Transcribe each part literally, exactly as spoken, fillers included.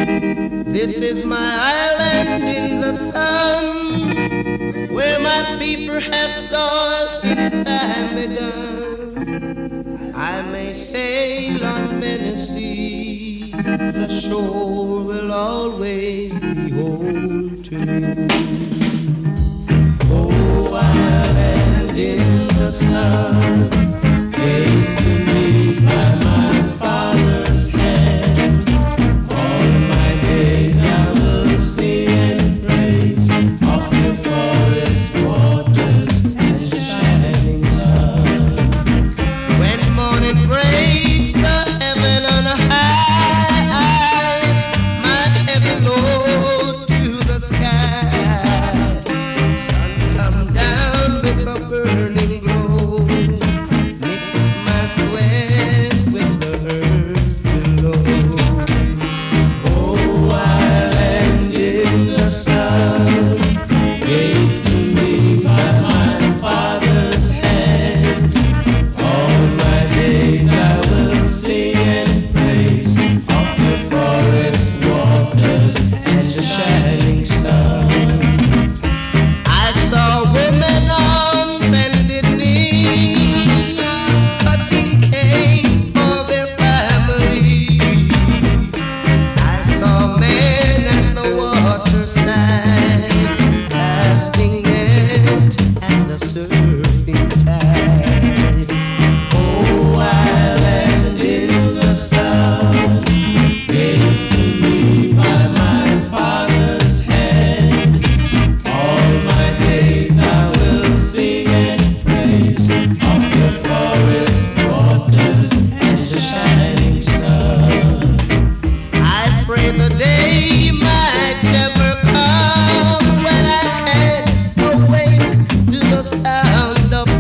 This is my island in the sun, where my people has stored since time begun. I may sail on many seas, the shore will always be whole to me. Oh, island in the sun, gave to me by my father's hand. All my days I will sing and praise of your forest waters and the shining sun. When morning breaks the heaven on high, my heavy load to the sky. Sun come down with a burning glow, mix my sweat with the earth below. Oh, island in the sun, gave to me by my father's hand. All my days I will sing and praise of your forest waters and the shining sun. I saw women on bended knees, cutting cane for their family. I saw men at the waterside, casting net at the surfing tide. Oh, island in the sun, gave to me by my father's hand. All my days I will sing and praise of your forest waters and the shining sun. I pray the day might never come when I can't awake to the sound of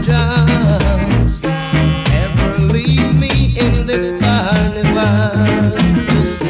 drums. Ever leave me in this carnival to